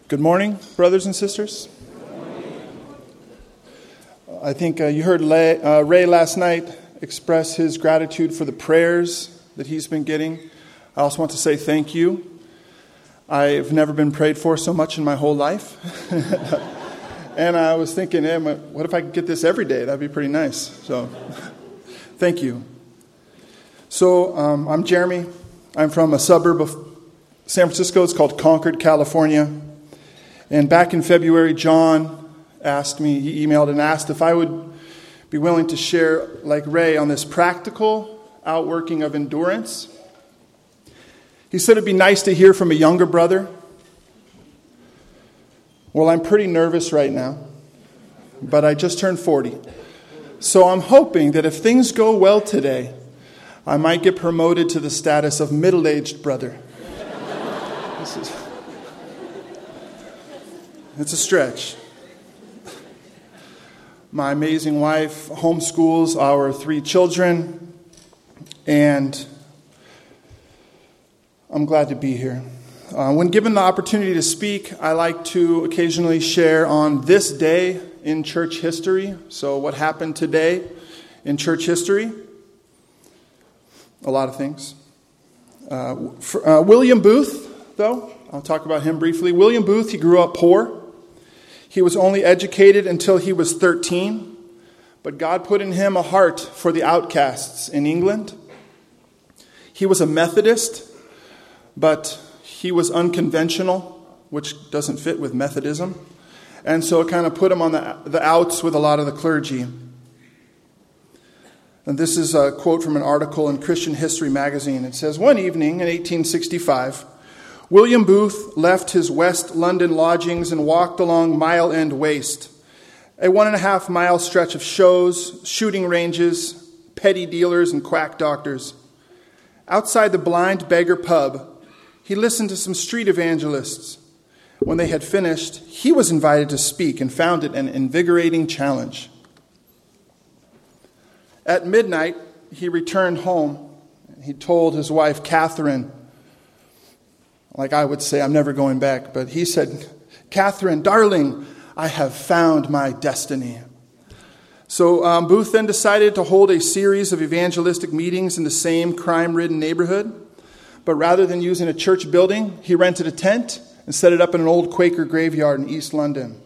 Good morning, brothers and sisters. I think you heard Ray last night express his gratitude for the prayers that he's been getting. I also want to say thank you. I've never been prayed for so much in my whole life. And I was thinking, hey, what if I could get this every day? That'd be pretty nice. So thank you. So I'm Jeremy. I'm from a suburb of San Francisco. It's called Concord, California. And back in February, John asked me, he emailed and asked if I would be willing to share, like Ray, on this practical outworking of endurance. He said it'd be nice to hear from a younger brother. Well, I'm pretty nervous right now, but I just turned 40. So I'm hoping that if things go well today, I might get promoted to the status of middle-aged brother. It's a stretch. My amazing wife homeschools our 3 children, and I'm glad to be here. When given the opportunity to speak, I like to occasionally share on this day in church history. So what happened today in church history? A lot of things. William Booth, though, I'll talk about him briefly. William Booth, he grew up poor. He was only educated until he was 13, but God put in him a heart for the outcasts in England. He was a Methodist, but he was unconventional, which doesn't fit with Methodism. And so it kind of put him on the outs with a lot of the clergy. And this is a quote from an article in Christian History magazine. It says, one evening in 1865, William Booth left his West London lodgings and walked along Mile End Waste, a 1.5-mile stretch of shows, shooting ranges, petty dealers, and quack doctors. Outside the Blind Beggar pub, he listened to some street evangelists. When they had finished, he was invited to speak and found it an invigorating challenge. At midnight, he returned home. He told his wife, Catherine, like I would say, I'm never going back. But he said, Catherine, darling, I have found my destiny. So Booth then decided to hold a series of evangelistic meetings in the same crime-ridden neighborhood. But rather than using a church building, he rented a tent and set it up in an old Quaker graveyard in East London.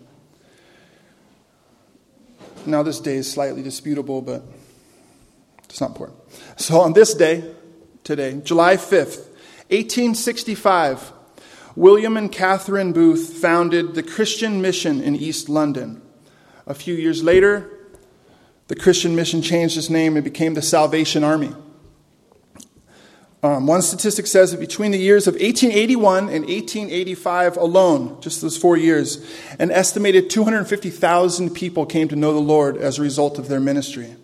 Now this day is slightly disputable, but it's not important. So on this day, today, July 5th, 1865, William and Catherine Booth founded the Christian Mission in East London. A few years later, the Christian Mission changed its name and became the Salvation Army. One statistic says that between the years of 1881 and 1885 alone, just those 4 years, an estimated 250,000 people came to know the Lord as a result of their ministry.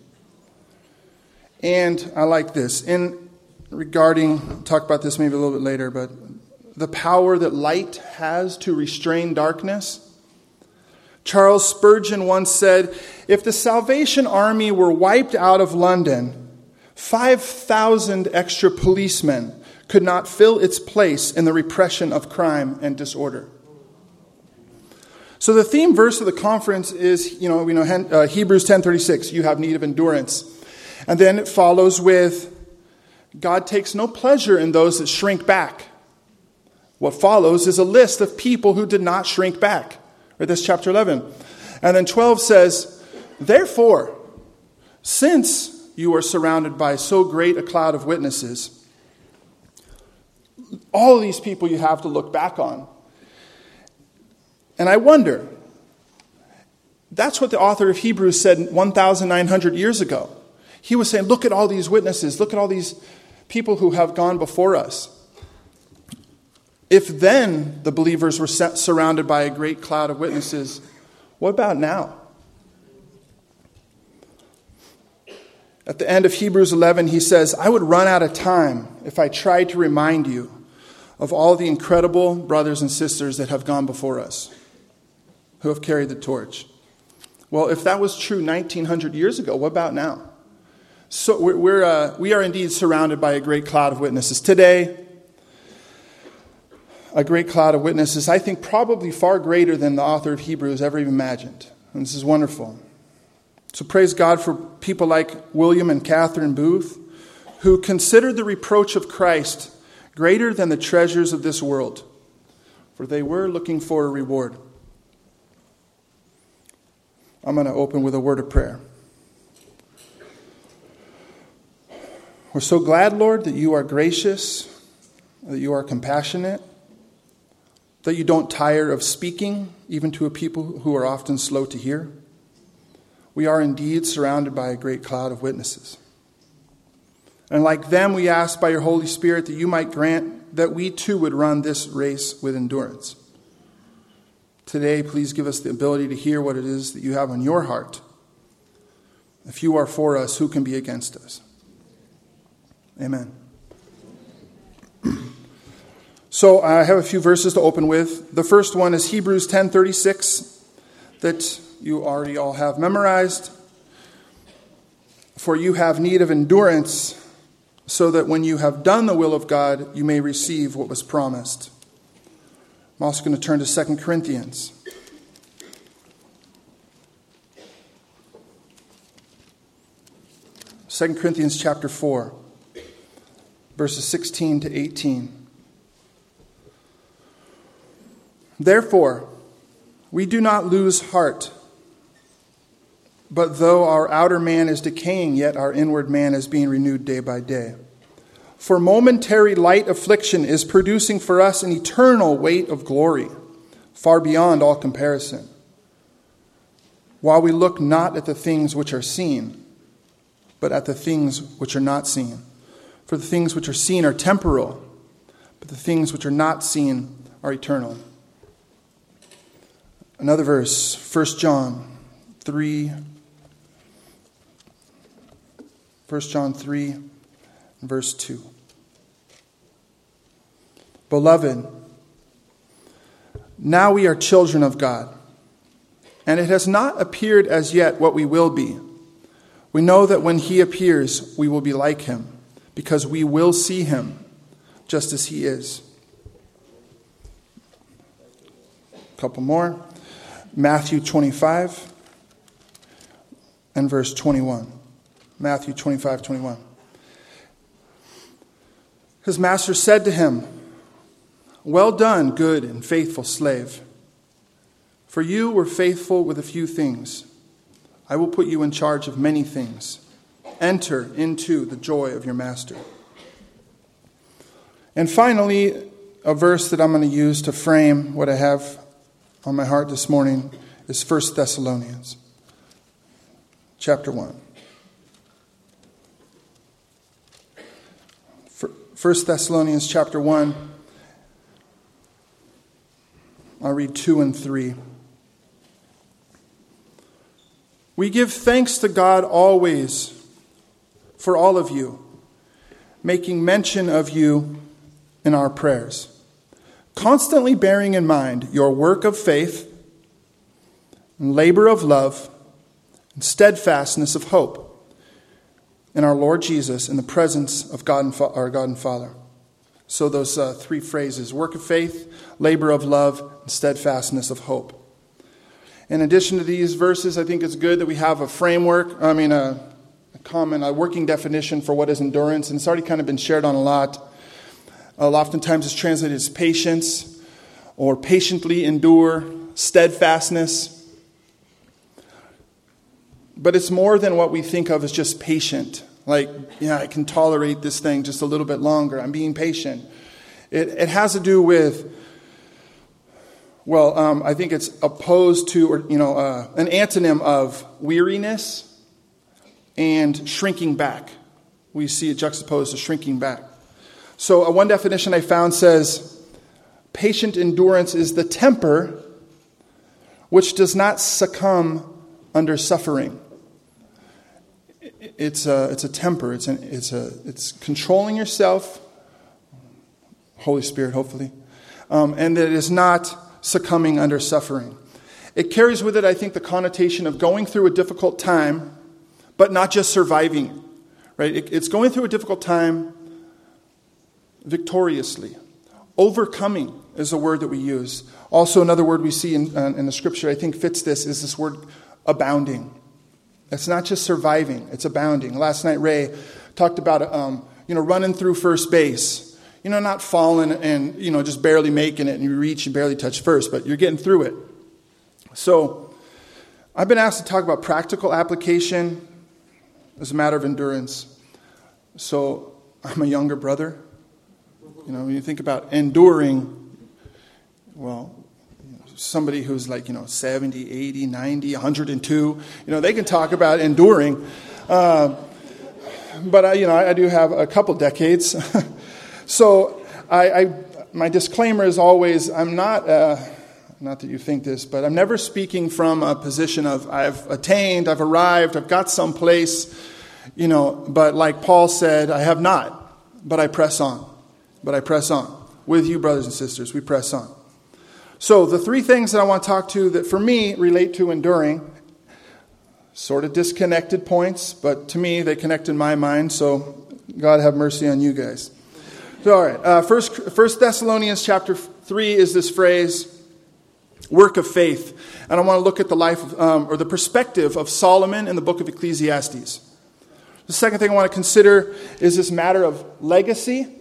And I like this. Regarding, talk about this maybe a little bit later, but the power that light has to restrain darkness. Charles Spurgeon once said, if the Salvation Army were wiped out of London, 5,000 extra policemen could not fill its place in the repression of crime and disorder. So the theme verse of the conference is, we know Hebrews 10:36, you have need of endurance. And then it follows with, God takes no pleasure in those that shrink back. What follows is a list of people who did not shrink back. Right, that's chapter 11. And then 12 says, therefore, since you are surrounded by so great a cloud of witnesses, all of these people you have to look back on. And I wonder, that's what the author of Hebrews said 1,900 years ago. He was saying, look at all these witnesses, look at all these people who have gone before us. If then the believers were surrounded by a great cloud of witnesses, what about now? At the end of Hebrews 11, he says, I would run out of time if I tried to remind you of all the incredible brothers and sisters that have gone before us, who have carried the torch. Well, if that was true 1,900 years ago, what about now? So we are indeed surrounded by a great cloud of witnesses. Today, a great cloud of witnesses, I think probably far greater than the author of Hebrews ever even imagined. And this is wonderful. So praise God for people like William and Catherine Booth, who considered the reproach of Christ greater than the treasures of this world, for they were looking for a reward. I'm going to open with a word of prayer. We're so glad, Lord, that you are gracious, that you are compassionate, that you don't tire of speaking, even to a people who are often slow to hear. We are indeed surrounded by a great cloud of witnesses. And like them, we ask by your Holy Spirit that you might grant that we too would run this race with endurance. Today, please give us the ability to hear what it is that you have on your heart. If you are for us, who can be against us? Amen. So I have a few verses to open with. The first one is Hebrews 10:36 that you already all have memorized. For you have need of endurance, so that when you have done the will of God, you may receive what was promised. I'm also going to turn to 2 Corinthians. Second Corinthians chapter 4, verses 16 to 18. Therefore, we do not lose heart, but though our outer man is decaying, yet our inward man is being renewed day by day. For momentary light affliction is producing for us an eternal weight of glory, far beyond all comparison. While we look not at the things which are seen, but at the things which are not seen. For the things which are seen are temporal, but the things which are not seen are eternal. Another verse, 1 John 3, verse 2. Beloved, now we are children of God, and it has not appeared as yet what we will be. We know that when he appears, we will be like him, because we will see him just as he is. A couple more. Matthew 25 and verse 21. Matthew 25:21. His master said to him, "Well done, good and faithful slave. For you were faithful with a few things. I will put you in charge of many things. Enter into the joy of your master." And finally, a verse that I'm going to use to frame what I have on my heart this morning is 1 Thessalonians chapter 1. 1 Thessalonians chapter 1, I'll read 2 and 3. We give thanks to God always for all of you, making mention of you in our prayers, constantly bearing in mind your work of faith and labor of love and steadfastness of hope in our Lord Jesus in the presence of God and our God and Father. So those three phrases, work of faith, labor of love, and steadfastness of hope. In addition to these verses, I think it's good that we have a framework, a working definition for what is endurance, and it's already kind of been shared on a lot. Oftentimes it's translated as patience, or patiently endure, steadfastness. But it's more than what we think of as just patient. Like, I can tolerate this thing just a little bit longer. I'm being patient. It has to do with, I think it's opposed to, an antonym of weariness and shrinking back. We see it juxtaposed to shrinking back. So one definition I found says, patient endurance is the temper which does not succumb under suffering. It's a temper. It's controlling yourself, Holy Spirit, hopefully, and that it is not succumbing under suffering. It carries with it, I think, the connotation of going through a difficult time, but not just surviving. Right? It's going through a difficult time victoriously, Overcoming is a word that we use. Also, another word we see in the scripture I think fits this is this word abounding. It's not just surviving, it's abounding. Last night, Ray talked about, running through first base. Not falling and, just barely making it and you reach and barely touch first, but you're getting through it. So, I've been asked to talk about practical application as a matter of endurance. So, I'm a younger brother. When you think about enduring, well, somebody who's like, 70, 80, 90, 102, they can talk about enduring. But I do have a couple decades. So my disclaimer is always, I'm not that you think this, but I'm never speaking from a position of I've attained, I've arrived, I've got someplace, but like Paul said, I have not, but I press on. With you, brothers and sisters, we press on. So the three things that I want to talk to that for me relate to enduring, sort of disconnected points, but to me they connect in my mind, so God have mercy on you guys. So, all right, First Thessalonians chapter 3 is this phrase, work of faith. And I want to look at the life of, or the perspective of Solomon in the book of Ecclesiastes. The second thing I want to consider is this matter of legacy.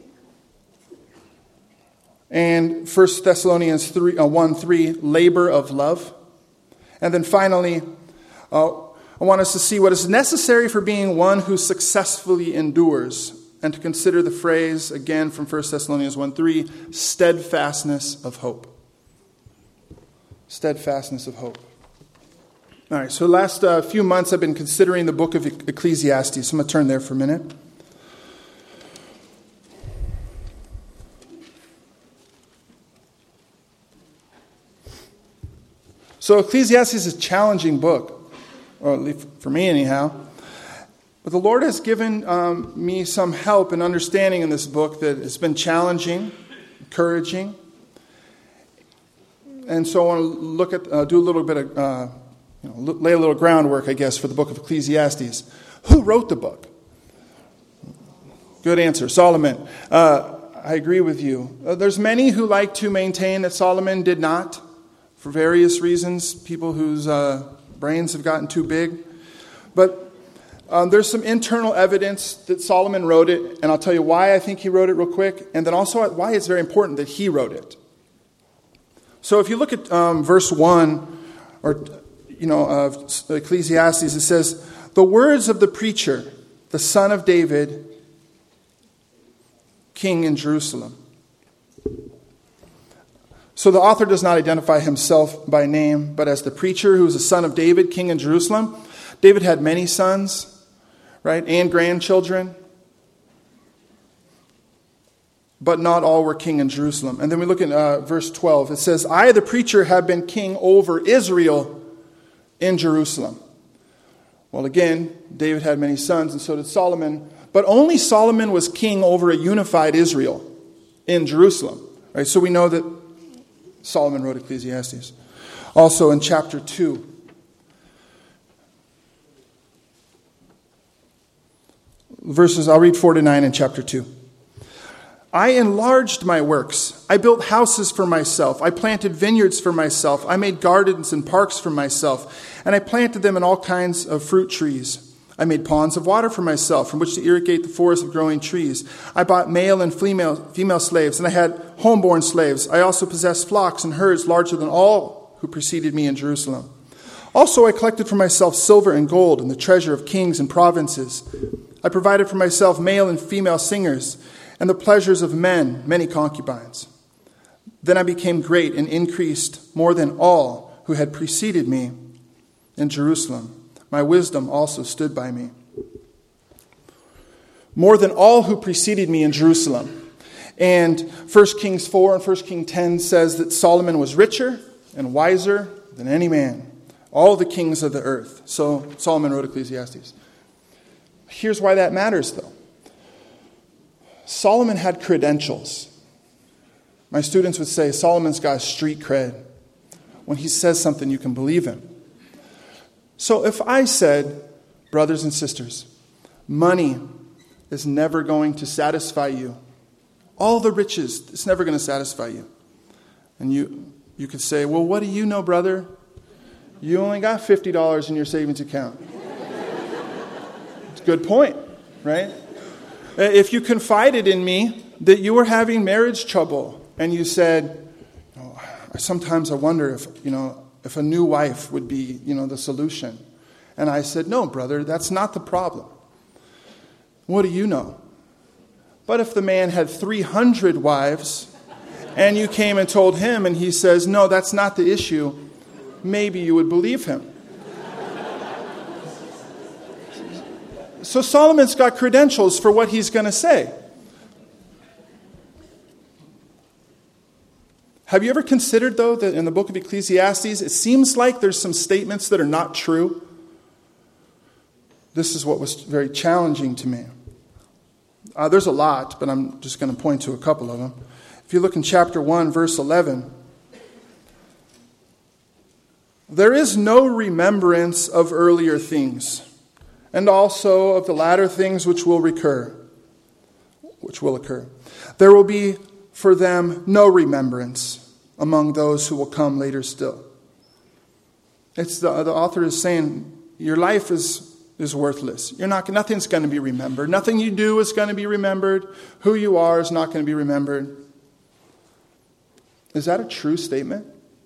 And 1 Thessalonians 1:3, labor of love. And then finally, I want us to see what is necessary for being one who successfully endures. And to consider the phrase, again from 1 Thessalonians 1:3, steadfastness of hope. Steadfastness of hope. All right, so the last few months I've been considering the book of Ecclesiastes. So I'm going to turn there for a minute. So Ecclesiastes is a challenging book, or at least for me anyhow. But the Lord has given me some help and understanding in this book that has been challenging, encouraging. And so I want to look at, do a little bit of, lay a little groundwork, I guess, for the book of Ecclesiastes. Who wrote the book? Good answer, Solomon. I agree with you. There's many who like to maintain that Solomon did not. For various reasons, people whose brains have gotten too big. But there's some internal evidence that Solomon wrote it, and I'll tell you why I think he wrote it real quick, and then also why it's very important that he wrote it. So if you look at verse 1, of Ecclesiastes, it says, "The words of the preacher, the son of David, king in Jerusalem." So the author does not identify himself by name, but as the preacher who is the son of David, king in Jerusalem. David had many sons, right, and grandchildren, but not all were king in Jerusalem. And then we look at verse 12. It says, "I, the preacher, have been king over Israel in Jerusalem." Well, again, David had many sons, and so did Solomon. But only Solomon was king over a unified Israel in Jerusalem. Right? So we know that Solomon wrote Ecclesiastes. Also in chapter 2. I'll read 4 to 9 in chapter 2. "I enlarged my works. I built houses for myself. I planted vineyards for myself. I made gardens and parks for myself. And I planted them in all kinds of fruit trees. I made ponds of water for myself from which to irrigate the forest of growing trees. I bought male and female slaves, and I had homeborn slaves. I also possessed flocks and herds larger than all who preceded me in Jerusalem. Also I collected for myself silver and gold and the treasure of kings and provinces. I provided for myself male and female singers and the pleasures of men, many concubines. Then I became great and increased more than all who had preceded me in Jerusalem. My wisdom also stood by me. More than all who preceded me in Jerusalem." And 1 Kings 4 and 1 Kings 10 says that Solomon was richer and wiser than any man, all the kings of the earth. So Solomon wrote Ecclesiastes. Here's why that matters, though. Solomon had credentials. My students would say Solomon's got street cred. When he says something, you can believe him. So if I said, brothers and sisters, money is never going to satisfy you. all the riches, it's never going to satisfy you. And you could say, well, what do you know, brother? You only got $50 in your savings account. It's a good point, right? If you confided in me that you were having marriage trouble and you said, oh, sometimes I wonder if a new wife would be, the solution. And I said, no, brother, that's not the problem. What do you know? But if the man had 300 wives and you came and told him and he says, no, that's not the issue, maybe you would believe him. So Solomon's got credentials for what he's going to say. Have you ever considered, though, that in the book of Ecclesiastes, it seems like there's some statements that are not true? This is what was very challenging to me. There's a lot, but I'm just going to point to a couple of them. If you look in chapter 1, verse 11, there is no remembrance of earlier things, and also of the latter things which will occur. There will be for them no remembrance among those who will come later still. It's the author is saying your life is worthless. Nothing's going to be remembered. Nothing you do is going to be remembered. Who you are is not going to be remembered. Is that a true statement?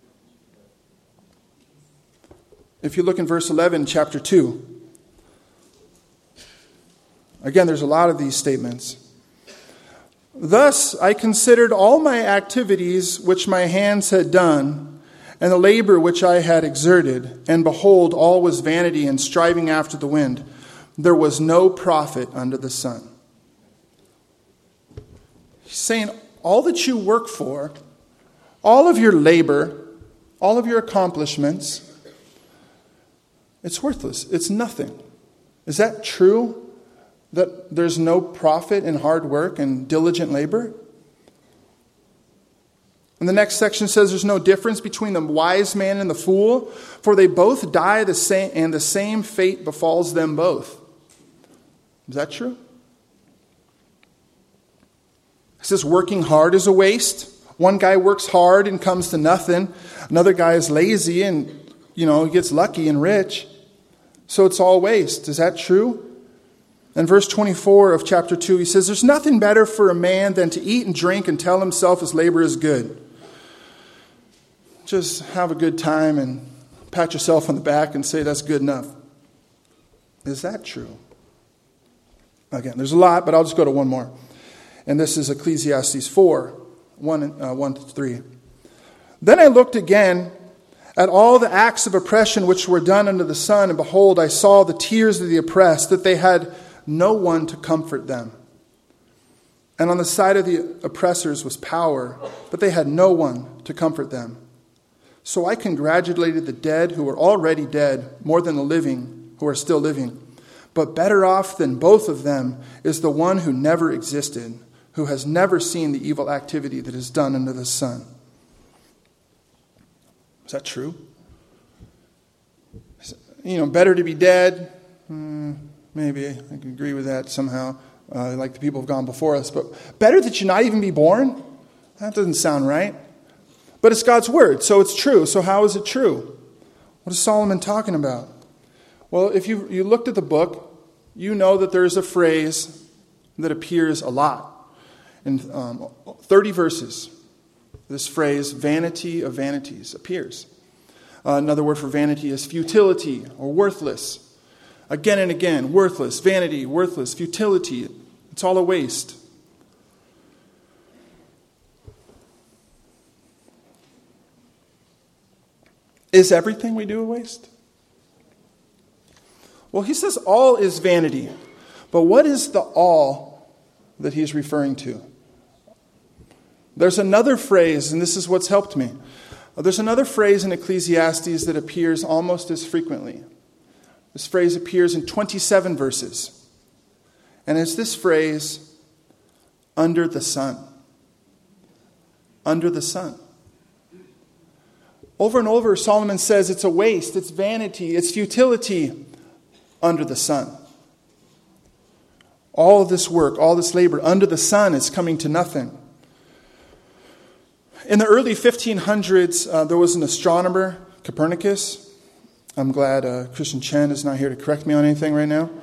If you look in verse 11, chapter 2, again, there's a lot of these statements. Thus I considered all my activities which my hands had done, and the labor which I had exerted, and behold, all was vanity and striving after the wind. There was no profit under the sun. He's saying all that you work for, all of your labor, all of your accomplishments, it's worthless. It's nothing. Is that true? That there's no profit in hard work and diligent labor? And the next section says there's no difference between the wise man and the fool, for they both die the same, and the same fate befalls them both. Is that true? It says working hard is a waste. One guy works hard and comes to nothing. Another guy is lazy and, gets lucky and rich. So it's all waste. Is that true? In verse 24 of chapter 2, he says, there's nothing better for a man than to eat and drink and tell himself his labor is good. Just have a good time and pat yourself on the back and say that's good enough. Is that true? Again, there's a lot, but I'll just go to one more. And this is Ecclesiastes 4, 1 to 3. Then I looked again at all the acts of oppression which were done under the sun, and behold, I saw the tears of the oppressed, that they had no one to comfort them. And on the side of the oppressors was power, but they had no one to comfort them. So I congratulated the dead who were already dead more than the living who are still living. But better off than both of them is the one who never existed, who has never seen the evil activity that is done under the sun. Is that true? Better to be dead? Maybe I can agree with that somehow, like the people have gone before us. But better that you not even be born? That doesn't sound right. But it's God's word, so it's true. So how is it true? What is Solomon talking about? Well, if you looked at the book, you know that there's a phrase that appears a lot. In 30 verses, this phrase, vanity of vanities, appears. Another word for vanity is futility or worthless. Again and again, worthless, vanity, worthless, futility. It's all a waste. Is everything we do a waste? Well, he says all is vanity. But what is the all that he's referring to? There's another phrase, and this is what's helped me. There's another phrase in Ecclesiastes that appears almost as frequently. This phrase appears in 27 verses. And it's this phrase, under the sun. Under the sun. Over and over, Solomon says it's a waste, it's vanity, it's futility under the sun. All of this work, all this labor under the sun is coming to nothing. In the early 1500s, there was an astronomer, Copernicus. I'm glad Christian Chen is not here to correct me on anything right now.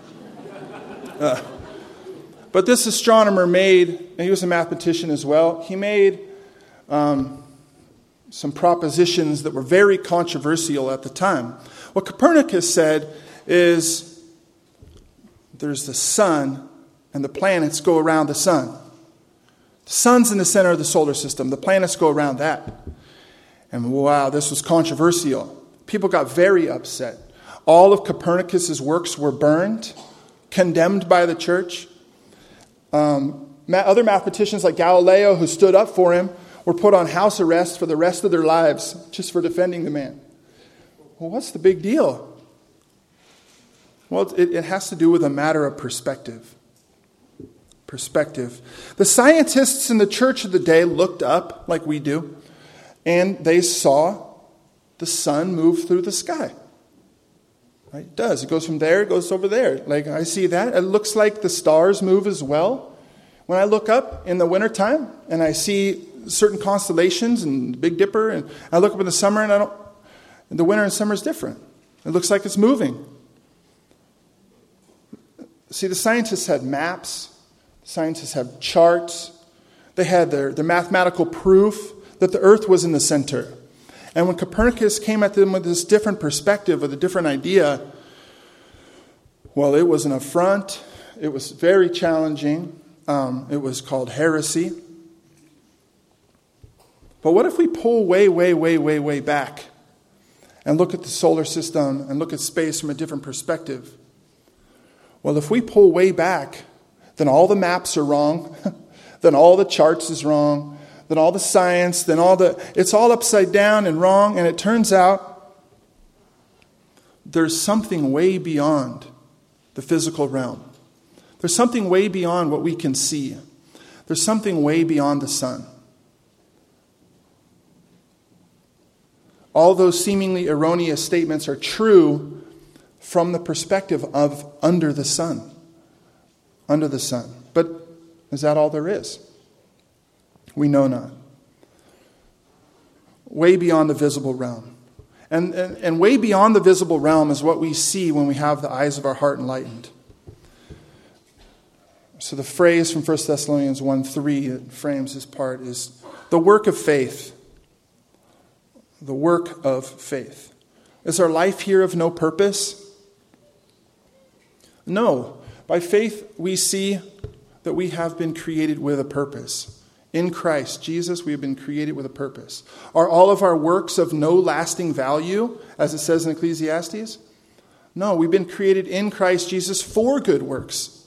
But this astronomer made, and he was a mathematician as well, he made some propositions that were very controversial at the time. What Copernicus said is there's the sun and the planets go around the sun. The sun's in the center of the solar system. The planets go around that. And wow, this was controversial. People got very upset. All of Copernicus's works were burned, condemned by the church. Other mathematicians like Galileo, who stood up for him, were put on house arrest for the rest of their lives just for defending the man. Well, what's the big deal? Well, it has to do with a matter of perspective. Perspective. The scientists in the church of the day looked up like we do, and they saw the sun move through the sky. Right? It does. It goes from there, it goes over there. Like, I see that. It looks like the stars move as well. When I look up in the wintertime and I see certain constellations and the Big Dipper, and I look up in the summer and the winter and summer is different. It looks like it's moving. See, the scientists had maps. Scientists have charts. They had their mathematical proof that the earth was in the center. And when Copernicus came at them with this different perspective, with a different idea, well, it was an affront. It was very challenging. It was called heresy. But what if we pull way back and look at the solar system and look at space from a different perspective? Well, if we pull way back, then all the maps are wrong, then all the charts is wrong, then all the science, it's all upside down and wrong, and it turns out there's something way beyond the physical realm. There's something way beyond what we can see. There's something way beyond the sun. All those seemingly erroneous statements are true from the perspective of under the sun. Under the sun. But is that all there is? We know not. Way beyond the visible realm. And way beyond the visible realm is what we see when we have the eyes of our heart enlightened. So the phrase from 1 Thessalonians 1:3 that frames this part is the work of faith. The work of faith. Is our life here of no purpose? No. By faith, we see that we have been created with a purpose. In Christ Jesus, we have been created with a purpose. Are all of our works of no lasting value, as it says in Ecclesiastes? No, we've been created in Christ Jesus for good works.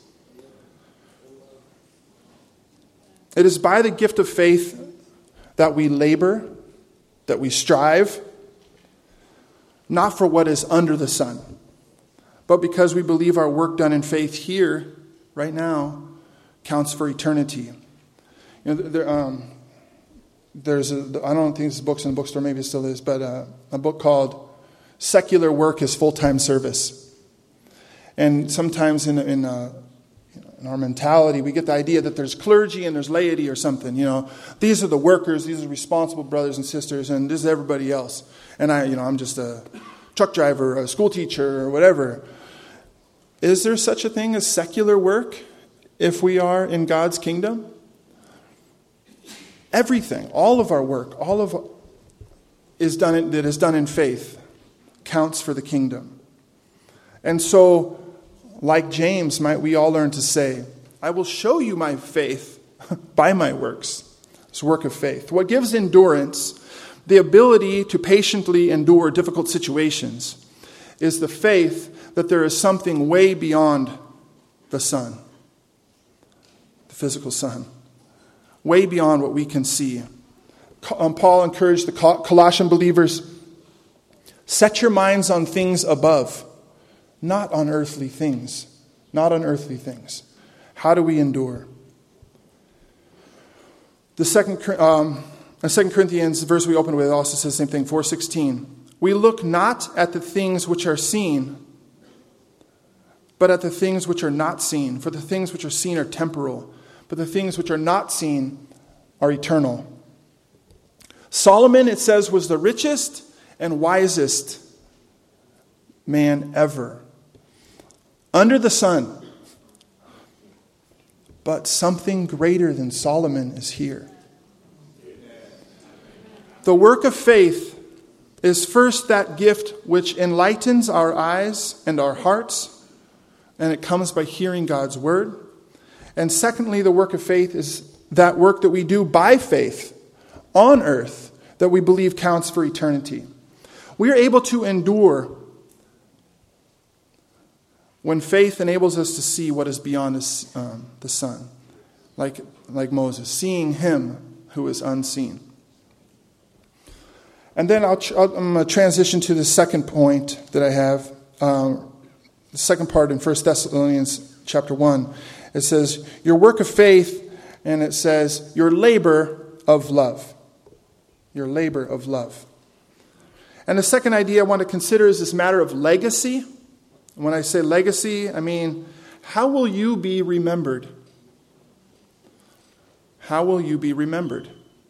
It is by the gift of faith that we labor, that we strive, not for what is under the sun, but because we believe our work done in faith here, right now, counts for eternity. You know, there's I don't think this book's in the bookstore, maybe it still is, but a book called Secular Work is Full-Time Service. And sometimes in our mentality, we get the idea that there's clergy and there's laity or something. You know, these are the workers, these are responsible brothers and sisters, and this is everybody else. And I'm just a truck driver, a school teacher, or whatever. Is there such a thing as secular work if we are in God's kingdom? Everything, all of our work, that is done in faith counts for the kingdom. And so, like James, might we all learn to say, I will show you my faith by my works. It's work of faith. What gives endurance, the ability to patiently endure difficult situations, is the faith that there is something way beyond the sun, the physical sun, way beyond what we can see. Paul encouraged the Colossian believers, set your minds on things above, not on earthly things. Not on earthly things. How do we endure? The 2 Corinthians, the verse we opened with, also says the same thing, 4:16. We look not at the things which are seen, but at the things which are not seen. For the things which are seen are temporal, but the things which are not seen are eternal. Solomon, it says, was the richest and wisest man ever under the sun. But something greater than Solomon is here. The work of faith is first that gift which enlightens our eyes and our hearts, and it comes by hearing God's word. And secondly, the work of faith is that work that we do by faith on earth that we believe counts for eternity. We are able to endure when faith enables us to see what is beyond the sun, like Moses, seeing him who is unseen. And then I'm going to transition to the second point that I have, the second part in 1 Thessalonians chapter 1. It says, your work of faith, and it says, your labor of love. Your labor of love. And the second idea I want to consider is this matter of legacy. When I say legacy, I mean, how will you be remembered? How will you be remembered?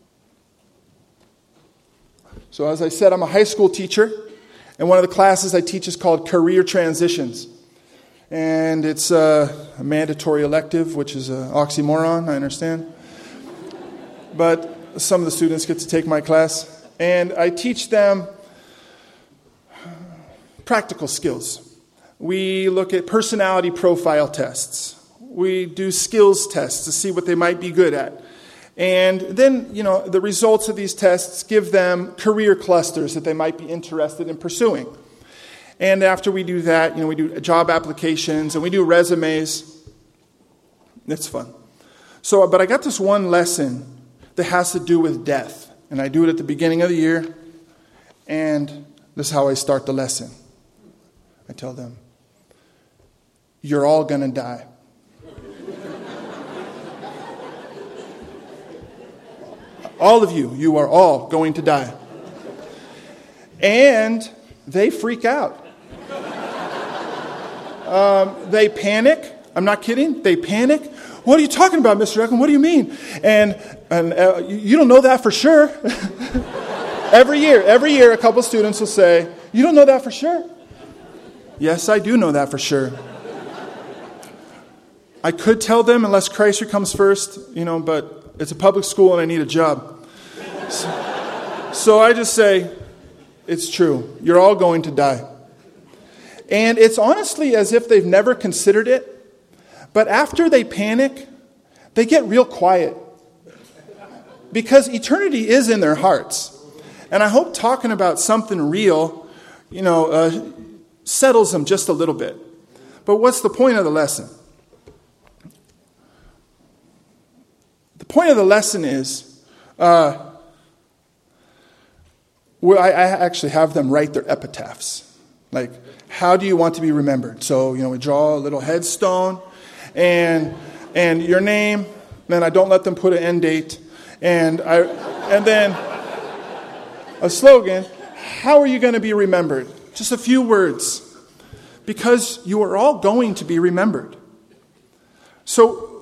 So as I said, I'm a high school teacher, and one of the classes I teach is called Career Transitions. And it's a mandatory elective, which is an oxymoron, I understand. But some of the students get to take my class, and I teach them practical skills. We look at personality profile tests. We do skills tests to see what they might be good at. And then, the results of these tests give them career clusters that they might be interested in pursuing. And after we do that, we do job applications and we do resumes. It's fun. But I got this one lesson that has to do with death. And I do it at the beginning of the year. And this is how I start the lesson. I tell them, you're all going to die. All of you, you are all going to die. And they freak out. They panic. I'm not kidding. They panic. What are you talking about, Mr. Eklund? What do you mean? And you don't know that for sure. Every year, a couple students will say, you don't know that for sure? Yes, I do know that for sure. I could tell them unless Christ comes first, but it's a public school and I need a job. So I just say, it's true. You're all going to die. And it's honestly as if they've never considered it. But after they panic, they get real quiet. Because eternity is in their hearts. And I hope talking about something real, settles them just a little bit. But what's the point of the lesson? The point of the lesson is, I actually have them write their epitaphs. Like, how do you want to be remembered? So, we draw a little headstone and your name. Then I don't let them put an end date. And then a slogan, how are you going to be remembered? Just a few words. Because you are all going to be remembered. So,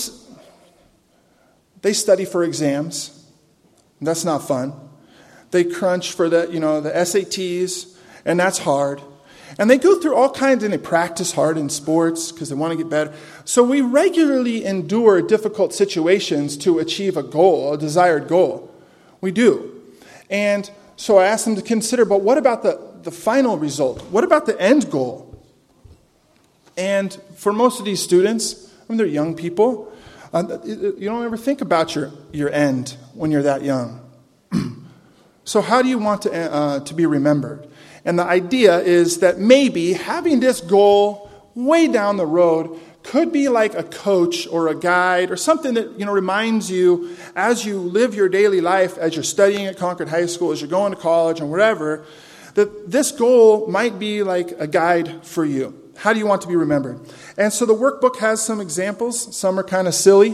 they study for exams. That's not fun. They crunch for the SATs, and that's hard. And they go through all kinds, and they practice hard in sports because they want to get better. So we regularly endure difficult situations to achieve a goal, a desired goal. We do. And so I asked them to consider, but what about the final result? What about the end goal? And for most of these students, they're young people, you don't ever think about your end when you're that young. So how do you want to be remembered? And the idea is that maybe having this goal way down the road could be like a coach or a guide or something that reminds you as you live your daily life, as you're studying at Concord High School, as you're going to college and wherever, that this goal might be like a guide for you. How do you want to be remembered? And so the workbook has some examples. Some are kind of silly.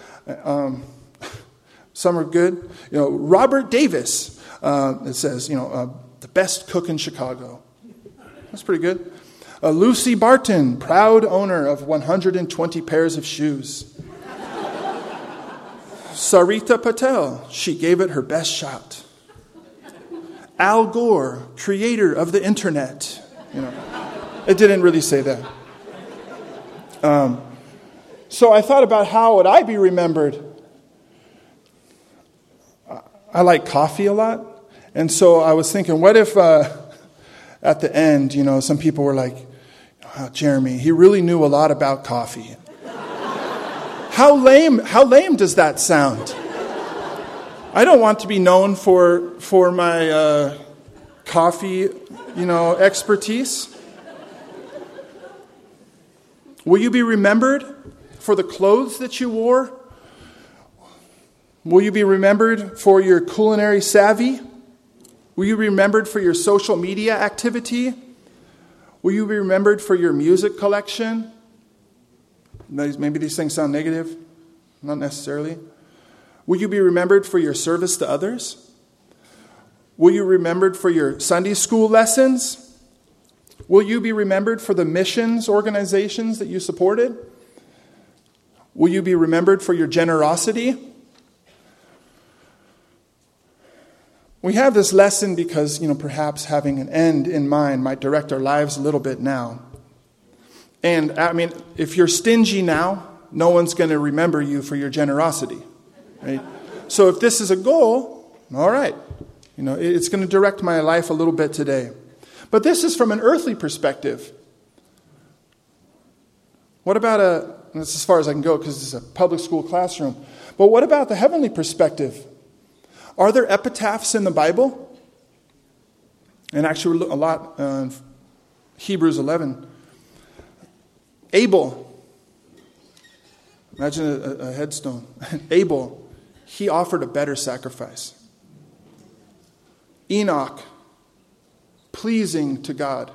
Some are good. Robert Davis. It says, the best cook in Chicago. That's pretty good. Lucy Barton, proud owner of 120 pairs of shoes. Sarita Patel, she gave it her best shot. Al Gore, creator of the internet. It didn't really say that. So I thought about how would I be remembered. I like coffee a lot. And so I was thinking, what if at the end, some people were like, oh, Jeremy, he really knew a lot about coffee. How lame does that sound? I don't want to be known for my coffee, expertise. Will you be remembered for the clothes that you wore? Will you be remembered for your culinary savvy? Will you be remembered for your social media activity? Will you be remembered for your music collection? Maybe these things sound negative. Not necessarily. Will you be remembered for your service to others? Will you be remembered for your Sunday school lessons? Will you be remembered for the missions organizations that you supported? Will you be remembered for your generosity? We have this lesson because, perhaps having an end in mind might direct our lives a little bit now. And, if you're stingy now, no one's going to remember you for your generosity. Right? So if this is a goal, all right. It's going to direct my life a little bit today. But this is from an earthly perspective. What about that's as far as I can go because it's a public school classroom. But what about the heavenly perspective? Are there epitaphs in the Bible? And actually, we look a lot in Hebrews 11. Abel. Imagine a headstone. Abel, he offered a better sacrifice. Enoch, pleasing to God.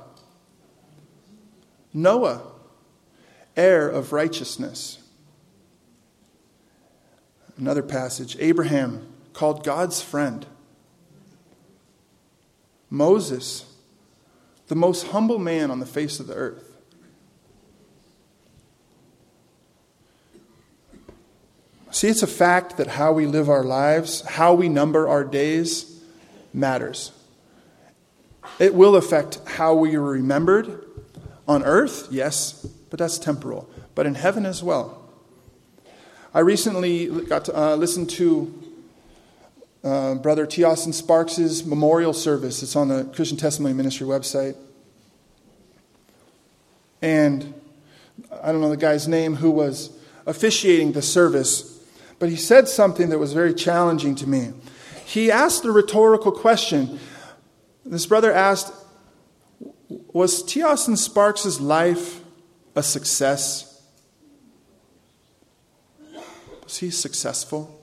Noah, heir of righteousness. Another passage, Abraham, called God's friend. Moses, the most humble man on the face of the earth. See, it's a fact that how we live our lives, how we number our days, matters. It will affect how we are remembered on earth, yes, but that's temporal. But in heaven as well. I recently got to listen to Brother T. Austin Sparks' memorial service. It's on the Christian Testimony Ministry website. And I don't know the guy's name who was officiating the service, but he said something that was very challenging to me. He asked a rhetorical question. This brother asked, was T. Austin Sparks' life a success? Was he successful?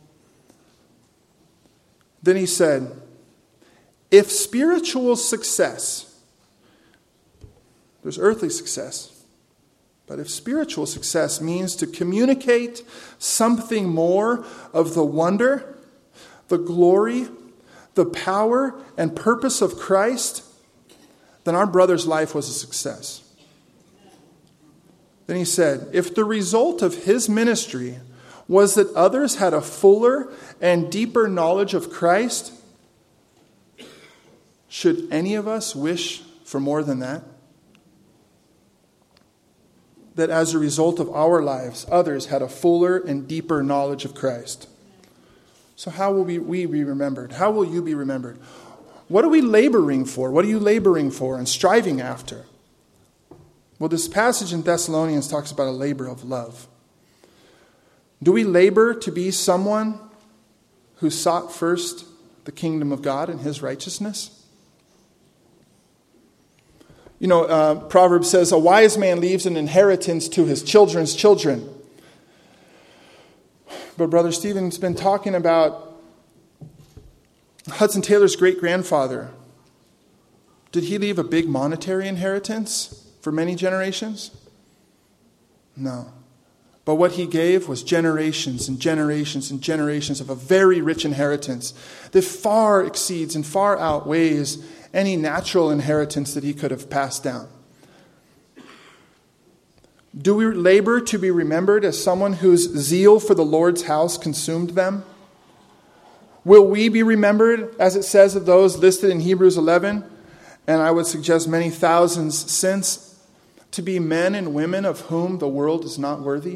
Then he said, if spiritual success, there's earthly success, but if spiritual success means to communicate something more of the wonder, the glory, the power, and purpose of Christ, then our brother's life was a success. Then he said, if the result of his ministry was that others had a fuller and deeper knowledge of Christ, should any of us wish for more than that? That as a result of our lives, others had a fuller and deeper knowledge of Christ. So how will we be remembered? How will you be remembered? What are we laboring for? What are you laboring for and striving after? Well, this passage in Thessalonians talks about a labor of love. Do we labor to be someone who sought first the kingdom of God and his righteousness? Proverbs says, a wise man leaves an inheritance to his children's children. But Brother Stephen's been talking about Hudson Taylor's great-grandfather. Did he leave a big monetary inheritance for many generations? No. But what he gave was generations and generations and generations of a very rich inheritance that far exceeds and far outweighs any natural inheritance that he could have passed down. Do we labor to be remembered as someone whose zeal for the Lord's house consumed them? Will we be remembered, as it says of those listed in Hebrews 11, and I would suggest many thousands since, to be men and women of whom the world is not worthy?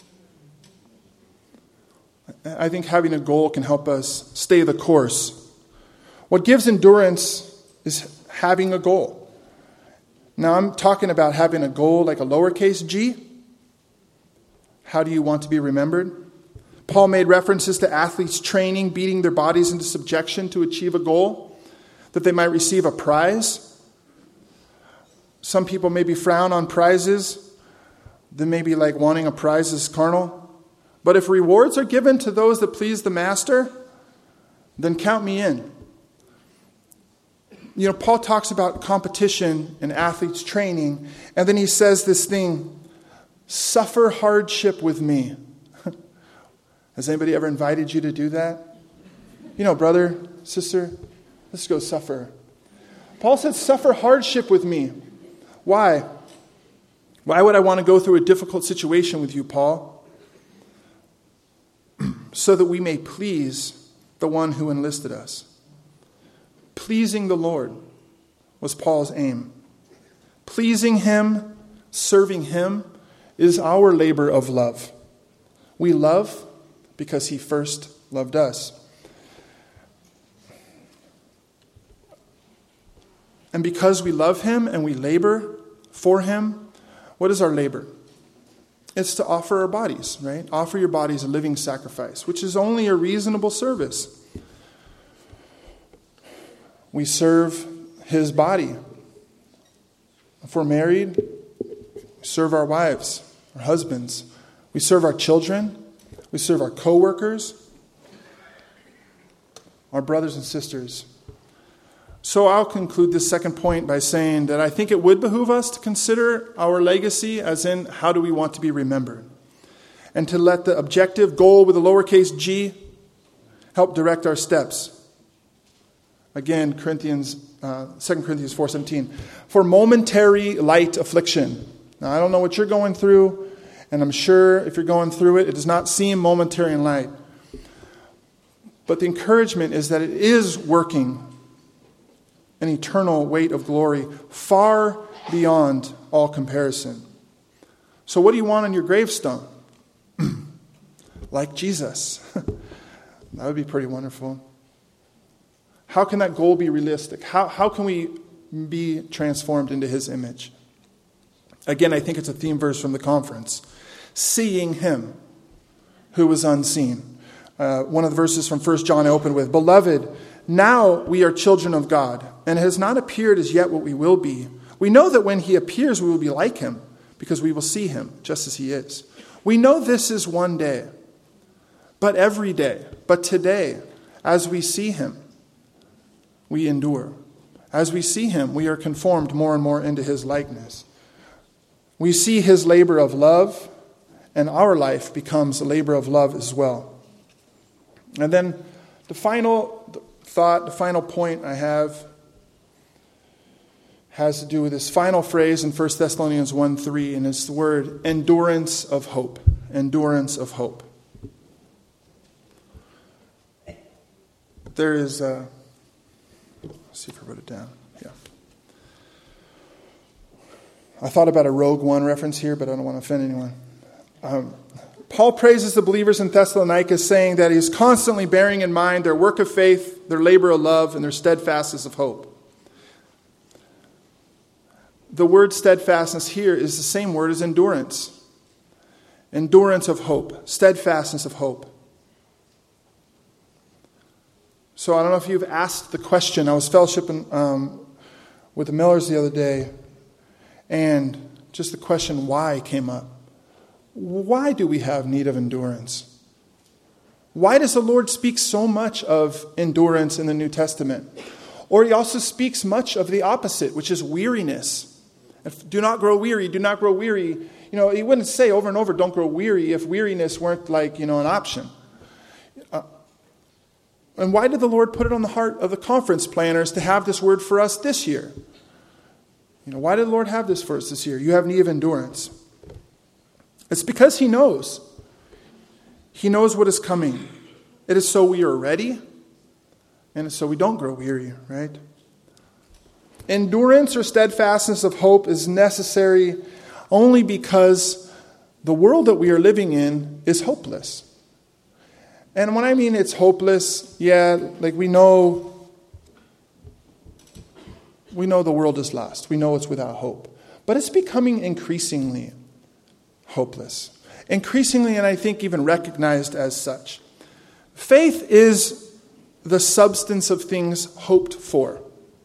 I think having a goal can help us stay the course. What gives endurance is having a goal. Now, I'm talking about having a goal like a lowercase g. How do you want to be remembered? Paul made references to athletes training, beating their bodies into subjection to achieve a goal, that they might receive a prize. Some people maybe frown on prizes. They may be like wanting a prize is carnal. But if rewards are given to those that please the master, then count me in. You know, Paul talks about competition and athletes training, and then he says this thing, suffer hardship with me. Has anybody ever invited you to do that? You know, brother, sister, let's go suffer. Paul said, suffer hardship with me. Why? Why would I want to go through a difficult situation with you, Paul? So that we may please the one who enlisted us. Pleasing the Lord was Paul's aim. Pleasing him, serving him, is our labor of love. We love because he first loved us. And because we love him and we labor for him, what is our labor? It's to offer our bodies, right? Offer your bodies a living sacrifice, which is only a reasonable service. We serve his body. If we're married, we serve our wives, our husbands. We serve our children. We serve our co-workers, our brothers and sisters. So I'll conclude this second point by saying that I think it would behoove us to consider our legacy, as in how do we want to be remembered, and to let the objective goal with a lowercase g help direct our steps. Again, 2 Corinthians 4:17. For momentary light affliction. Now, I don't know what you're going through, and I'm sure if you're going through it, it does not seem momentary in light. But the encouragement is that it is working an eternal weight of glory far beyond all comparison. So what do you want on your gravestone? Like Jesus. That would be pretty wonderful. How can that goal be realistic? How can we be transformed into his image? Again, I think it's a theme verse from the conference. Seeing him who was unseen. One of the verses from 1 John I opened with, Beloved, now we are children of God, and it has not appeared as yet what we will be. We know that when he appears, we will be like him, because we will see him just as he is. We know this is one day, but every day, but today, as we see him, we endure. As we see him, we are conformed more and more into his likeness. We see his labor of love, and our life becomes a labor of love as well. And then the final thought, the final point I have has to do with this final phrase in 1 Thessalonians 1:3, and it's the word endurance of hope. Endurance of hope. There is let's see if I wrote it down. Yeah. I thought about a Rogue One reference here, but I don't want to offend anyone. Paul praises the believers in Thessalonica, saying that he is constantly bearing in mind their work of faith, their labor of love, and their steadfastness of hope. The word steadfastness here is the same word as endurance. Endurance of hope, steadfastness of hope. So I don't know if you've asked the question. I was fellowshipping with the Millers the other day, and just the question why came up. Why do we have need of endurance? Why does the Lord speak so much of endurance in the New Testament? Or he also speaks much of the opposite, which is weariness. Do not grow weary, do not grow weary. You know, he wouldn't say over and over, don't grow weary, if weariness weren't like, an option. And why did the Lord put it on the heart of the conference planners to have this word for us this year? Why did the Lord have this for us this year? You have need of endurance. It's because he knows. He knows what is coming. It is so we are ready. And so we don't grow weary, right? Endurance or steadfastness of hope is necessary only because the world that we are living in is hopeless. And when I mean it's hopeless, like we know the world is lost. We know it's without hope. But it's becoming increasingly hopeless. Increasingly, and I think even recognized as such. Faith is the substance of things hoped for.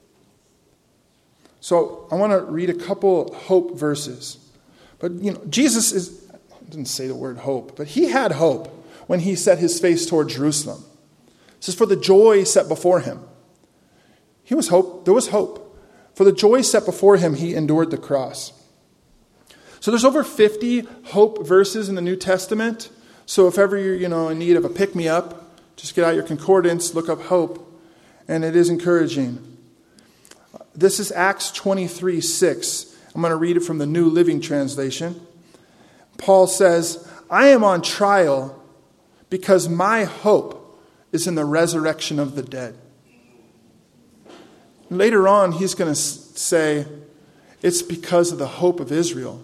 So I want to read a couple hope verses. But Jesus didn't say the word hope, but he had hope when he set his face toward Jerusalem. It says, for the joy set before him. There was hope. For the joy set before him, he endured the cross. So there's over 50 hope verses in the New Testament. So if ever you're in need of a pick-me-up, just get out your concordance, look up hope, and it is encouraging. This is Acts 23:6. I'm going to read it from the New Living Translation. Paul says, I am on trial because my hope is in the resurrection of the dead. Later on, he's going to say, it's because of the hope of Israel.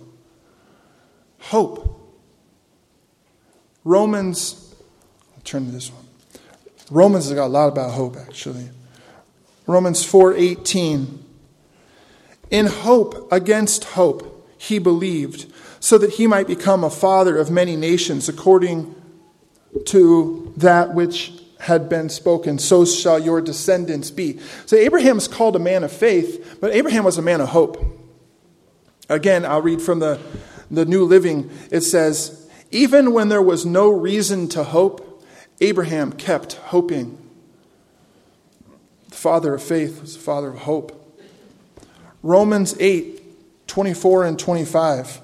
Hope. I'll turn to this one. Romans has got a lot about hope, actually. Romans 4:18. In hope against hope, he believed, so that he might become a father of many nations, according to that which had been spoken, so shall your descendants be. So Abraham is called a man of faith, but Abraham was a man of hope. Again, I'll read from the New Living. It says, even when there was no reason to hope, Abraham kept hoping. The father of faith was the father of hope. Romans 8:24 and 25.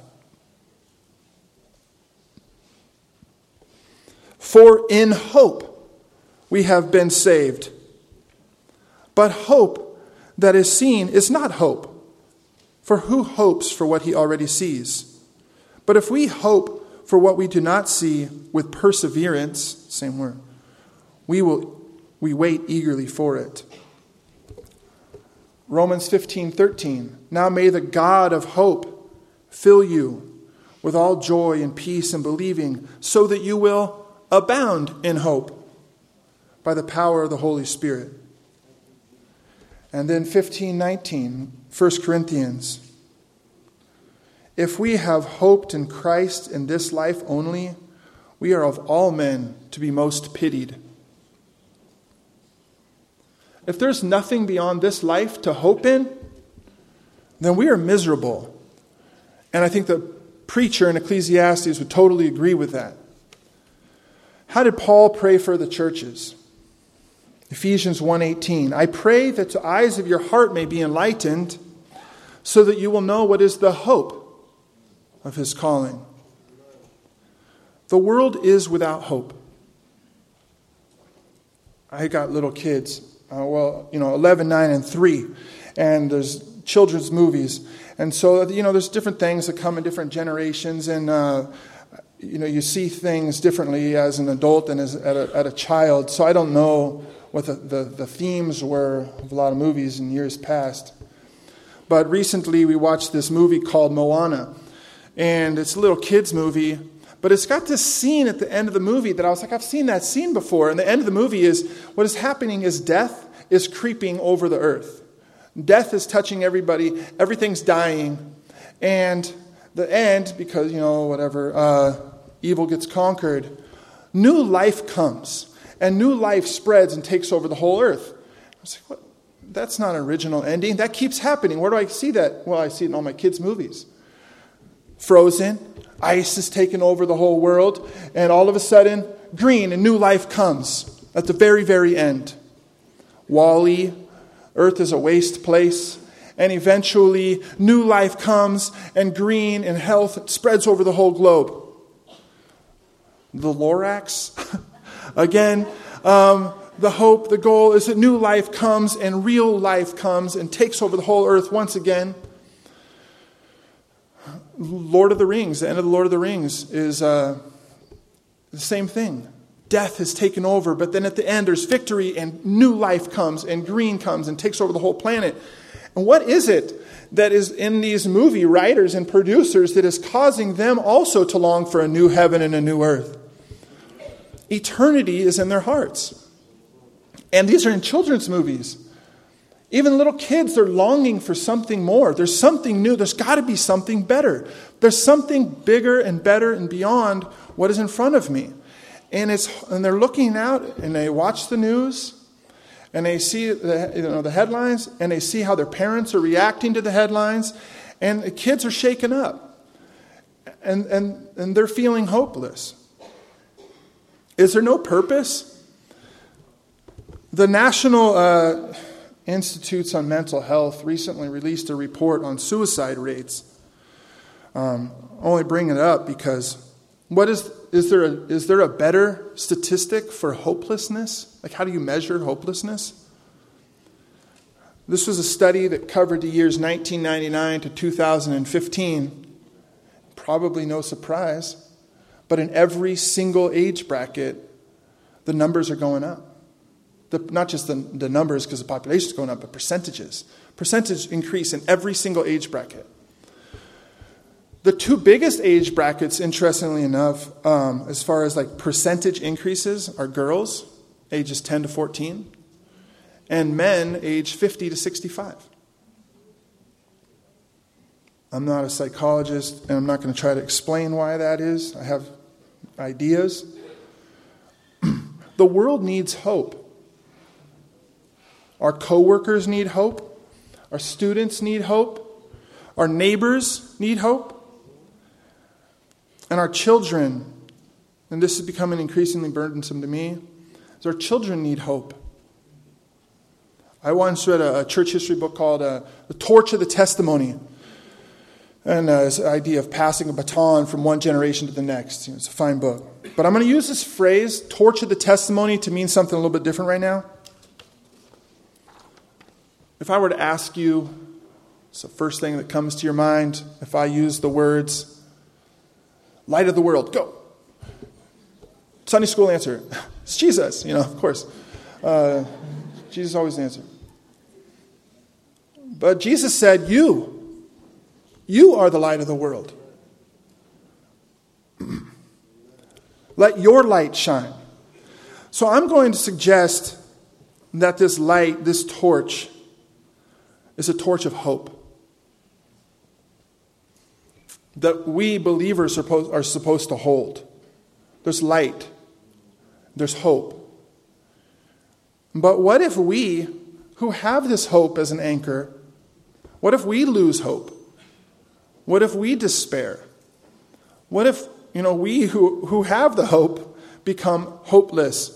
For in hope we have been saved. But hope that is seen is not hope. For who hopes for what he already sees? But if we hope for what we do not see with perseverance, same word, we wait eagerly for it. Romans 15:13. Now may the God of hope fill you with all joy and peace in believing, so that you will abound in hope by the power of the Holy Spirit. And then 15:19, 1 Corinthians. If we have hoped in Christ in this life only, we are of all men to be most pitied. If there's nothing beyond this life to hope in, then we are miserable. And I think the preacher in Ecclesiastes would totally agree with that. How did Paul pray for the churches? Ephesians 1:18. I pray that the eyes of your heart may be enlightened, so that you will know what is the hope of his calling. The world is without hope. I got little kids, 11, 9, and 3. And there's children's movies. And so, there's different things that come in different generations. And, you see things differently as an adult than as at a child. So I don't know what the themes were of a lot of movies in years past. But recently we watched this movie called Moana. And it's a little kids movie. But it's got this scene at the end of the movie that I was like, I've seen that scene before. And the end of the movie is, what is happening is death is creeping over the earth. Death is touching everybody. Everything's dying. And the end, because, evil gets conquered, new life comes. And new life spreads and takes over the whole earth. I was like, what? That's not an original ending. That keeps happening. Where do I see that? Well, I see it in all my kids' movies. Frozen. Ice is taking over the whole world. And all of a sudden, green and new life comes at the very, very end. WALL-E, Earth is a waste place. And eventually, new life comes and green and health spreads over the whole globe. The Lorax, again, the hope, the goal is that new life comes and real life comes and takes over the whole earth once again. Lord of the Rings, the end of the Lord of the Rings is the same thing. death has taken over, but then at the end there's victory and new life comes and green comes and takes over the whole planet. And what is it that is in these movie writers and producers that is causing them also to long for a new heaven and a new earth? Eternity is in their hearts. And these are in children's movies. Even little kids, they're longing for something more. There's something new. There's got to be something better. There's something bigger and better and beyond what is in front of me. And they're looking out and they watch the news and they see the headlines and they see how their parents are reacting to the headlines, and the kids are shaken up and they're feeling hopeless. Is there no purpose? The National Institutes on Mental Health recently released a report on suicide rates. Only bring it up because is there a better statistic for hopelessness? Like, how do you measure hopelessness? This was a study that covered the years 1999 to 2015. Probably no surprise, but in every single age bracket, the numbers are going up. Not just the numbers because the population is going up, but percentages. Percentage increase in every single age bracket. The two biggest age brackets, interestingly enough, as far as like percentage increases, are girls, ages 10 to 14, and men, age 50 to 65. I'm not a psychologist, and I'm not going to try to explain why that is. I have ideas. The world needs hope. Our coworkers need hope. Our students need hope. Our neighbors need hope. And our children, and this is becoming increasingly burdensome to me, is our children need hope. I once read a church history book called The Torch of the Testimony. And this idea of passing a baton from one generation to the next. It's a fine book. But I'm going to use this phrase, torch of the testimony, to mean something a little bit different right now. If I were to ask you, it's the first thing that comes to your mind, if I use the words, light of the world, go. Sunday school answer, it's Jesus, of course. Jesus is always the answer. But Jesus said, you are the light of the world. Let your light shine. So I'm going to suggest that this light, this torch, is a torch of hope. That we believers are supposed to hold. There's light. There's hope. But what if we, who have this hope as an anchor, what if we lose hope? What if we despair? What if, we who have the hope become hopeless?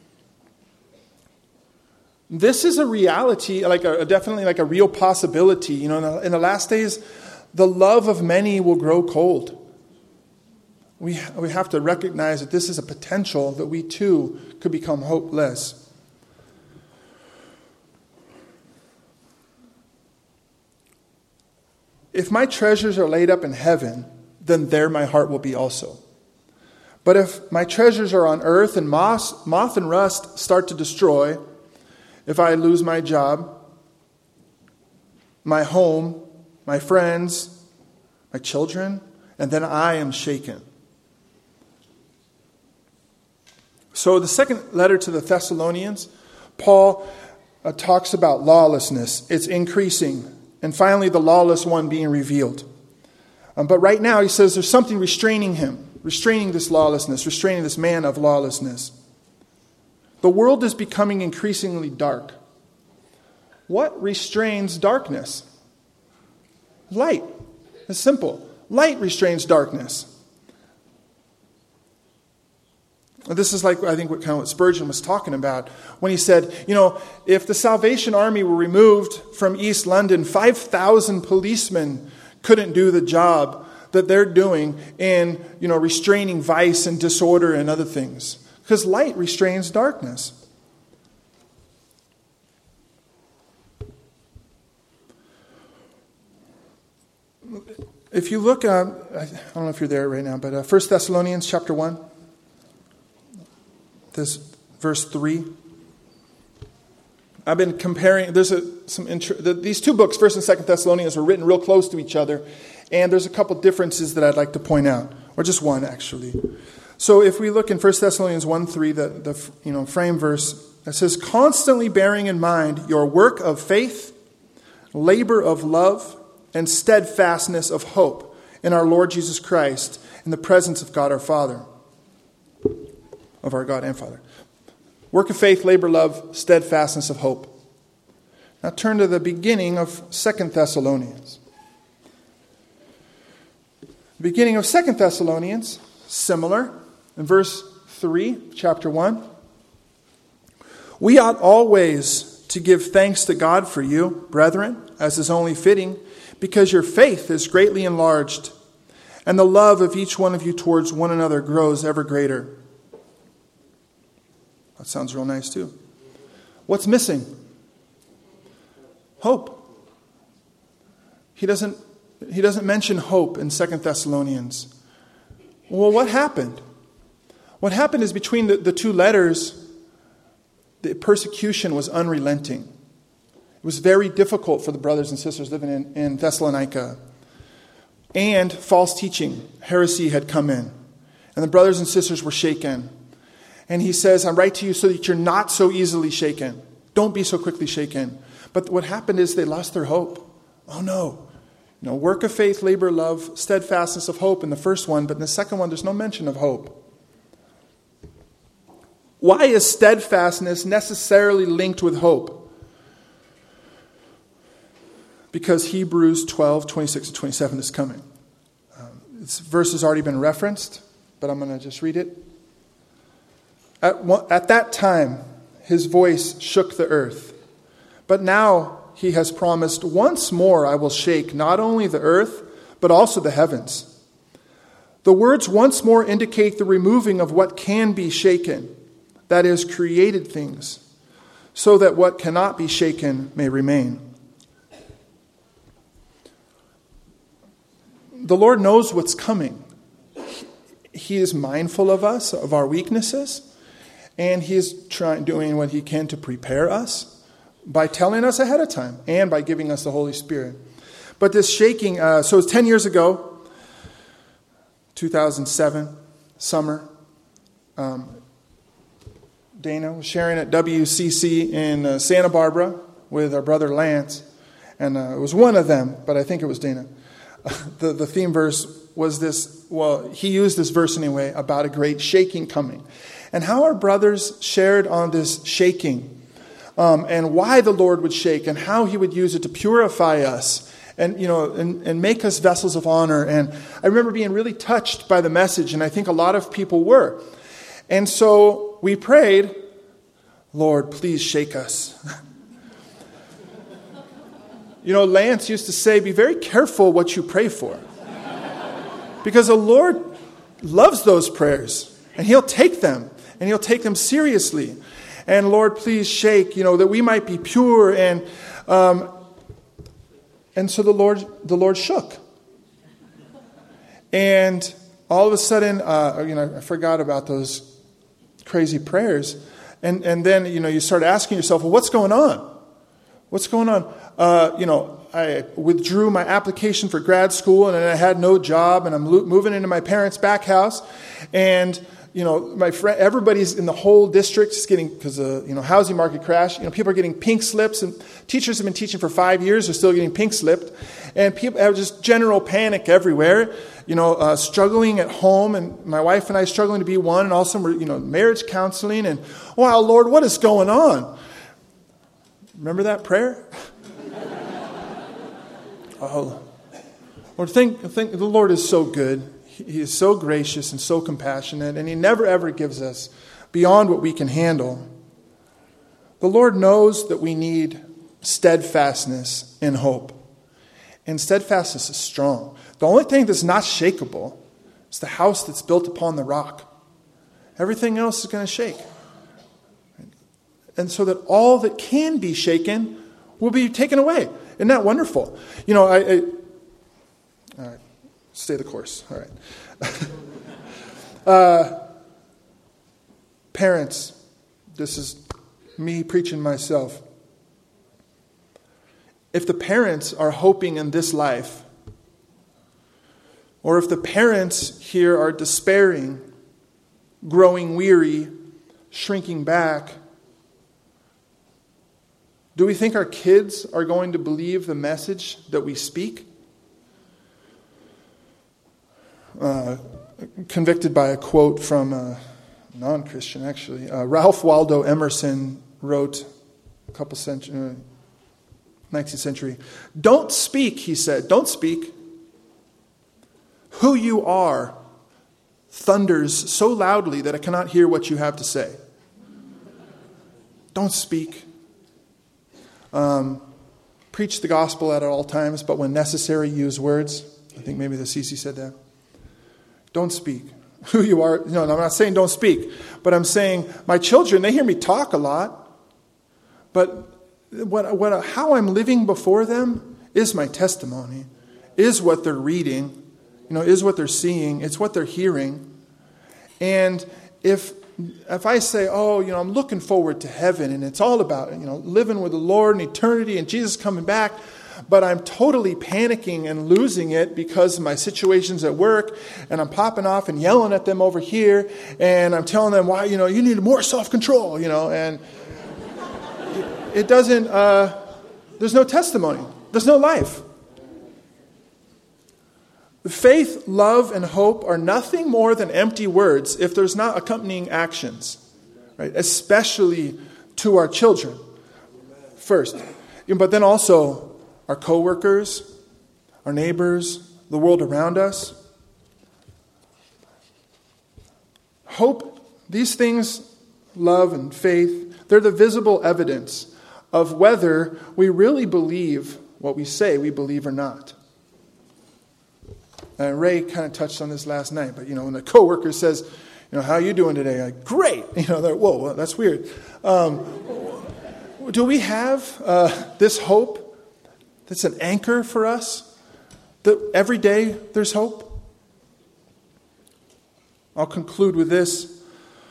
This is a reality, definitely like a real possibility. In the last days, the love of many will grow cold. We have to recognize that this is a potential that we too could become hopeless. If my treasures are laid up in heaven, then there my heart will be also. But if my treasures are on earth and moth and rust start to destroy, if I lose my job, my home, my friends, my children, and then I am shaken. So the second letter to the Thessalonians, Paul talks about lawlessness. It's increasing. And finally, the lawless one being revealed. But right now, he says there's something restraining him, restraining this lawlessness, restraining this man of lawlessness. The world is becoming increasingly dark. What restrains darkness? Light. It's simple. Light restrains darkness. This is like, I think, what Spurgeon was talking about when he said, if the Salvation Army were removed from East London, 5,000 policemen couldn't do the job that they're doing in, restraining vice and disorder and other things. Because light restrains darkness. If you look, I don't know if you're there right now, but 1 Thessalonians chapter 1. this verse 3. I've been comparing, these two books, 1st and 2nd Thessalonians, were written real close to each other, and there's a couple differences that I'd like to point out, or just one actually. So if we look in 1 Thessalonians 1:3, the frame verse, it says, constantly bearing in mind your work of faith, labor of love, and steadfastness of hope in our Lord Jesus Christ, in the presence of God our Father, of our God and Father. Work of faith, labor, love, steadfastness of hope. Now turn to the beginning of 2 Thessalonians. The beginning of 2 Thessalonians, similar. In verse 3, chapter 1. We ought always to give thanks to God for you, brethren, as is only fitting, because your faith is greatly enlarged, and the love of each one of you towards one another grows ever greater. That sounds real nice too. What's missing? Hope. He doesn't mention hope in 2 Thessalonians. Well, what happened? What happened is between the two letters, the persecution was unrelenting. It was very difficult for the brothers and sisters living in Thessalonica. And false teaching, heresy had come in. And the brothers and sisters were shaken. And he says, I write to you so that you're not so easily shaken. Don't be so quickly shaken. But what happened is they lost their hope. Oh no. Work of faith, labor, love, steadfastness of hope in the first one, but in the second one there's no mention of hope. Why is steadfastness necessarily linked with hope? Because Hebrews 12, 26 and 27 is coming. This verse has already been referenced, but I'm going to just read it. At that time, his voice shook the earth. But now he has promised, once more I will shake not only the earth, but also the heavens. The words once more indicate the removing of what can be shaken, that is, created things, so that what cannot be shaken may remain. The Lord knows what's coming. He is mindful of us, of our weaknesses, and He is doing what He can to prepare us by telling us ahead of time and by giving us the Holy Spirit. But this shaking, so it was 10 years ago, 2007, summer. Dana was sharing at WCC in Santa Barbara with our brother Lance, and it was one of them, but I think it was Dana. The theme verse was this, well, he used this verse anyway, about a great shaking coming. And how our brothers shared on this shaking, and why the Lord would shake, and how He would use it to purify us, and and make us vessels of honor. And I remember being really touched by the message, and I think a lot of people were. And so we prayed, Lord, please shake us. Lance used to say, be very careful what you pray for. Because the Lord loves those prayers, and He'll take them, and He'll take them seriously. And Lord, please shake, that we might be pure. And so the Lord shook. And all of a sudden, I forgot about those crazy prayers. And then, you start asking yourself, well, what's going on? What's going on? I withdrew my application for grad school, and I had no job, and I'm moving into my parents' back house. And, my friend, everybody's in the whole district is getting, because housing market crash, people are getting pink slips, and teachers have been teaching for 5 years, are still getting pink slipped. And people have just general panic everywhere, struggling at home, and my wife and I struggling to be one, and also we're, marriage counseling, and, wow, Lord, what is going on? Remember that prayer? Oh, Lord, think the Lord is so good. He is so gracious and so compassionate, and He never ever gives us beyond what we can handle. The Lord knows that we need steadfastness in hope. And steadfastness is strong. The only thing that's not shakable is the house that's built upon the rock. Everything else is going to shake. And so that all that can be shaken will be taken away. Isn't that wonderful? All right, stay the course. All right. Parents, this is me preaching myself. If the parents are hoping in this life, or if the parents here are despairing, growing weary, shrinking back, do we think our kids are going to believe the message that we speak? Convicted by a quote from a non-Christian, actually. Ralph Waldo Emerson wrote a couple centuries, 19th century. Don't speak, he said. Don't speak. Who you are thunders so loudly that I cannot hear what you have to say. Don't speak. Preach the gospel at all times, but when necessary, use words. I think maybe the CC said that. Don't speak. Who you are. No, I'm not saying don't speak. But I'm saying my children, they hear me talk a lot. But how I'm living before them is my testimony. Is what they're reading. Is what they're seeing. It's what they're hearing. And if I say, I'm looking forward to heaven and it's all about, living with the Lord and eternity and Jesus coming back, but I'm totally panicking and losing it because of my situations at work, and I'm popping off and yelling at them over here, and I'm telling them why, you need more self-control, and it doesn't, there's no testimony. There's no life. Faith, love, and hope are nothing more than empty words if there's not accompanying actions, right? Especially to our children first. But then also our coworkers, our neighbors, the world around us. Hope, these things, love and faith, they're the visible evidence of whether we really believe what we say we believe or not. Ray kind of touched on this last night, but when the coworker says, how are you doing today? Like, great. Whoa, that's weird. Do we have this hope that's an anchor for us? That every day there's hope? I'll conclude with this.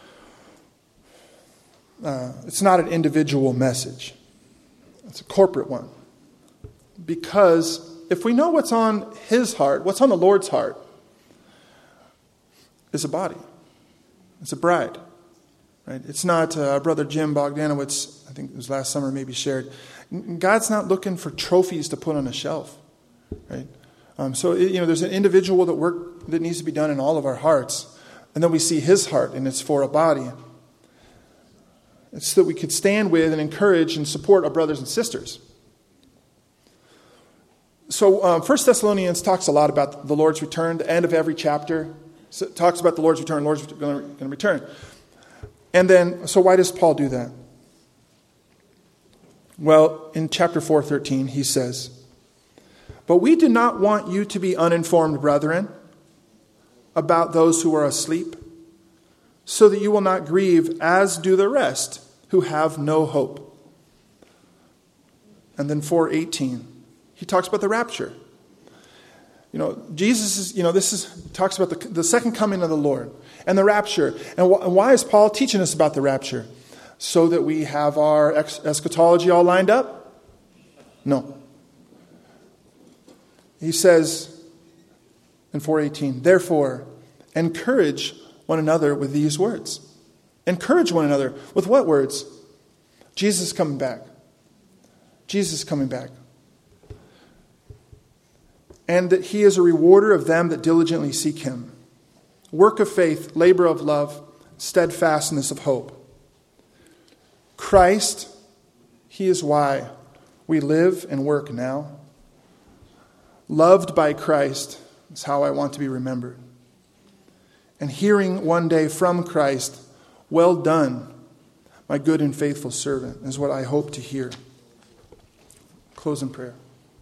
It's not an individual message. It's a corporate one. Because if we know what's on His heart, what's on the Lord's heart, is a body. It's a bride. Right? It's not Brother Jim Bogdanowicz, I think it was last summer, maybe shared. God's not looking for trophies to put on a shelf. Right? So there's an individual work that needs to be done in all of our hearts. And then we see His heart, and it's for a body. It's so that we could stand with and encourage and support our brothers and sisters. So 1 Thessalonians talks a lot about the Lord's return. The end of every chapter talks about the Lord's return. Lord's going to return. And then, so why does Paul do that? Well, in chapter 4:13, he says, "But we do not want you to be uninformed, brethren, about those who are asleep, so that you will not grieve as do the rest who have no hope." And then 4:18. He talks about the rapture. Jesus talks about the second coming of the Lord and the rapture. And why is Paul teaching us about the rapture? So that we have our eschatology all lined up? No. He says in 4:18, "Therefore, encourage one another with these words." Encourage one another with what words? Jesus is coming back. Jesus is coming back. And that He is a rewarder of them that diligently seek Him. Work of faith, labor of love, steadfastness of hope. Christ, He is why we live and work now. Loved by Christ is how I want to be remembered. And hearing one day from Christ, "Well done, my good and faithful servant," is what I hope to hear. Close in prayer.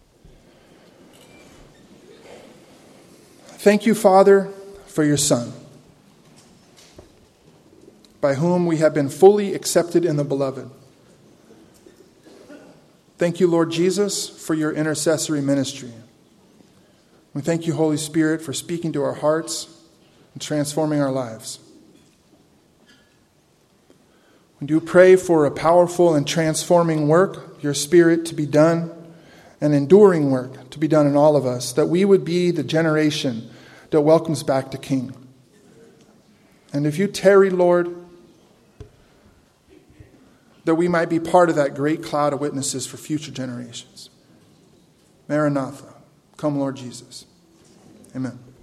Thank you, Father, for your Son, by whom we have been fully accepted in the Beloved. Thank you, Lord Jesus, for your intercessory ministry. We thank you, Holy Spirit, for speaking to our hearts and transforming our lives. We do pray for a powerful and transforming work, your Spirit to be done, and enduring work to be done in all of us, that we would be the generation that welcomes back the King. And if you tarry, Lord, that we might be part of that great cloud of witnesses for future generations. Maranatha. Come, Lord Jesus. Amen.